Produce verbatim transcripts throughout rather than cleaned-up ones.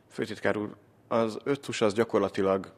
Főtitkár úr, az öttus az gyakorlatilag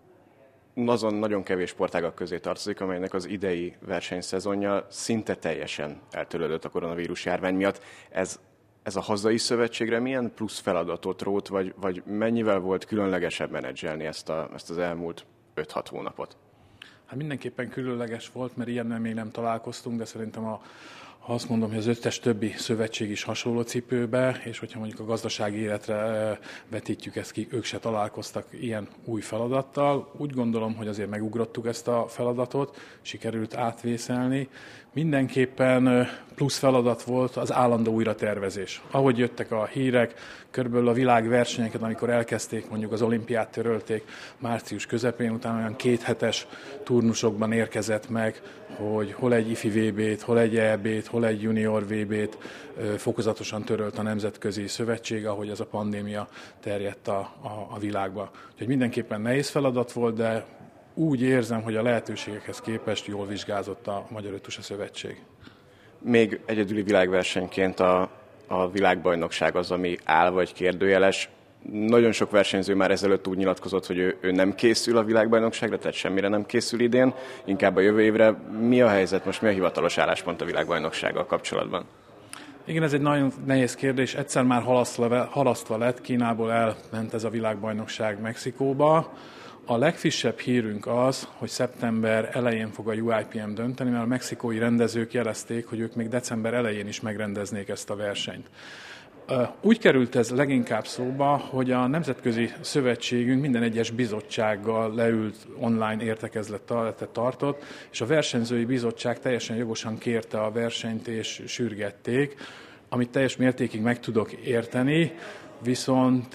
azon nagyon kevés sportágak közé tartozik, amelynek az idei versenyszezonja szinte teljesen eltörődött a koronavírus járvány miatt. Ez, ez a hazai szövetségre milyen plusz feladatot rót, vagy, vagy mennyivel volt különlegesebb menedzselni ezt, a, ezt az elmúlt öt-hat hónapot? Hát mindenképpen különleges volt, mert ilyennel még nem találkoztunk, de szerintem a Ha azt mondom, hogy az összes többi szövetség is hasonló cipőbe, és hogyha mondjuk a gazdasági életre vetítjük ezt ki, ők se találkoztak ilyen új feladattal. Úgy gondolom, hogy azért megugrottuk ezt a feladatot, sikerült átvészelni. Mindenképpen plusz feladat volt az állandó újratervezés. Ahogy jöttek a hírek, körülbelül a világversenyeket, amikor elkezdték, mondjuk az olimpiát törölték március közepén, utána olyan kéthetes turnusokban érkezett meg, hogy hol egy ifi vé bét, hol egy é bét, hol egy junior vé bét fokozatosan törölt a Nemzetközi Szövetség, ahogy ez a pandémia terjedt a, a, a világba. Úgyhogy mindenképpen nehéz feladat volt, de úgy érzem, hogy a lehetőségekhez képest jól vizsgázott a Magyar Öttusa Szövetség. Még egyedüli világversenyként a, a világbajnokság az, ami áll vagy kérdőjeles. Nagyon sok versenyző már ezelőtt úgy nyilatkozott, hogy ő, ő nem készül a világbajnokságra, tehát semmire nem készül idén, inkább a jövő évre. Mi a helyzet most, mi a hivatalos álláspont a világbajnoksággal kapcsolatban? Igen, ez egy nagyon nehéz kérdés. Egyszer már halasztva, halasztva lett, Kínából elment ez a világbajnokság Mexikóba. A legfrissebb hírünk az, hogy szeptember elején fog a u i pé em dönteni, mert a mexikói rendezők jelezték, hogy ők még december elején is megrendeznék ezt a versenyt. Úgy került ez leginkább szóba, hogy a Nemzetközi Szövetségünk minden egyes bizottsággal leült, online értekezletet tartott, és a versenyzői bizottság teljesen jogosan kérte a versenyt és sürgették, amit teljes mértékig meg tudok érteni, viszont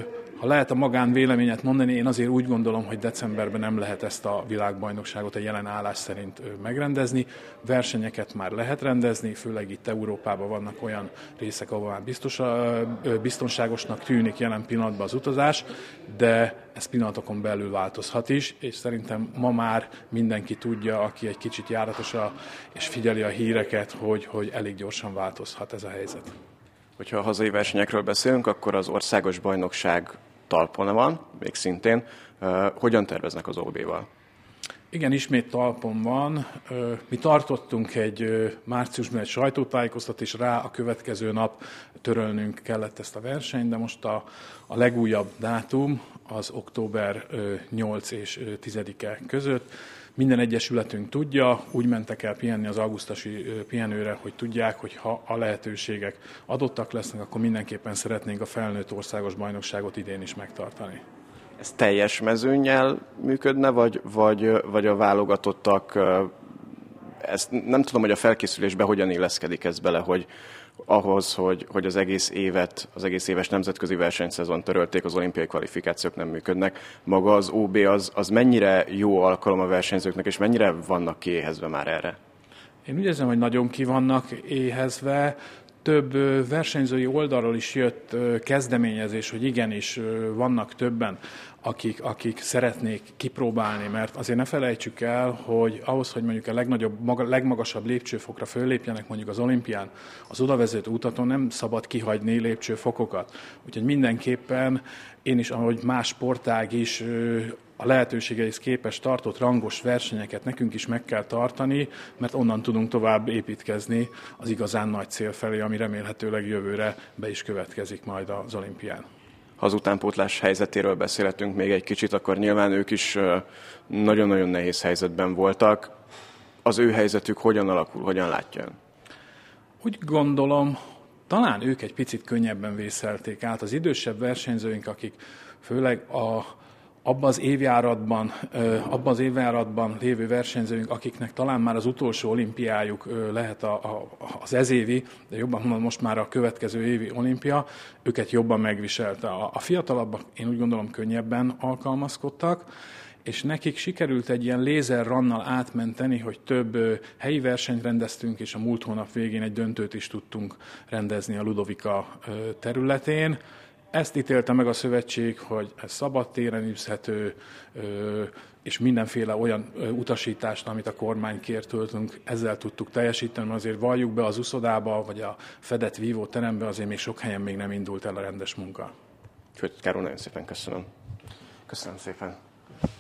ha lehet a magán véleményet mondani, én azért úgy gondolom, hogy decemberben nem lehet ezt a világbajnokságot a jelen állás szerint megrendezni. Versenyeket már lehet rendezni, főleg itt Európában vannak olyan részek, ahol már biztos, biztonságosnak tűnik jelen pillanatban az utazás, de ez pillanatokon belül változhat is, és szerintem ma már mindenki tudja, aki egy kicsit járatos és figyeli a híreket, hogy, hogy elég gyorsan változhat ez a helyzet. Hogyha a hazai versenyekről beszélünk, akkor az országos bajnokság talpon van, még szintén. Hogyan terveznek az o bé-val? Igen, ismét talpon van. Mi tartottunk egy márciusban egy sajtótájékoztatót, és rá a következő nap törölnünk kellett ezt a versenyt, de most a, a legújabb dátum az október nyolcadika és tizedike között. Minden egyesületünk tudja, úgy mentek el pihenni az augusztusi pihenőre, hogy tudják, hogy ha a lehetőségek adottak lesznek, akkor mindenképpen szeretnénk a felnőtt országos bajnokságot idén is megtartani. Ez teljes mezőnnyel működne, vagy, vagy, vagy a válogatottak, ezt nem tudom, hogy a felkészülésbe hogyan illeszkedik ez bele, hogy ahhoz, hogy, hogy az egész évet, az egész éves nemzetközi versenyszezon törölték, az olimpiai kvalifikációk nem működnek. Maga az o bé az, az mennyire jó alkalom a versenyzőknek, és mennyire vannak kiéhezve már erre? Én úgy érzem, hogy nagyon ki vannak éhezve. Több versenyzői oldalról is jött kezdeményezés, hogy igenis vannak többen, akik, akik szeretnék kipróbálni, mert azért ne felejtsük el, hogy ahhoz, hogy mondjuk a legnagyobb, maga, legmagasabb lépcsőfokra föllépjenek mondjuk az olimpián, az odavezető utaton nem szabad kihagyni lépcsőfokokat. Úgyhogy mindenképpen én is, ahogy más sportág is a lehetőségeihez képest tartott rangos versenyeket nekünk is meg kell tartani, mert onnan tudunk tovább építkezni az igazán nagy cél felé, ami remélhetőleg jövőre be is következik majd az olimpián. Ha az utánpótlás helyzetéről beszélhetünk még egy kicsit, akkor nyilván ők is nagyon-nagyon nehéz helyzetben voltak. Az ő helyzetük hogyan alakul, hogyan látja ön? Úgy gondolom, talán ők egy picit könnyebben vészelték át. Az idősebb versenyzőink, akik főleg a abban az évjáratban, abban az évjáratban lévő versenyzőink, akiknek talán már az utolsó olimpiájuk lehet a, a, az ezévi, de jobban mondom, most már a következő évi olimpia, őket jobban megviselte. A, a fiatalabbak, én úgy gondolom, könnyebben alkalmazkodtak, és nekik sikerült egy ilyen lézerrannal átmenteni, hogy több helyi versenyt rendeztünk, és a múlt hónap végén egy döntőt is tudtunk rendezni a Ludovika területén. Ezt ítélte meg a szövetség, hogy ez szabadtéren űzhető, és mindenféle olyan utasítást, amit a kormány kért tőlünk, ezzel tudtuk teljesíteni, mert azért valljuk be az uszodába, vagy a fedett vívó terembe, azért még sok helyen még nem indult el a rendes munka. Úgyhogy Károly, nagyon szépen köszönöm. Köszönöm szépen.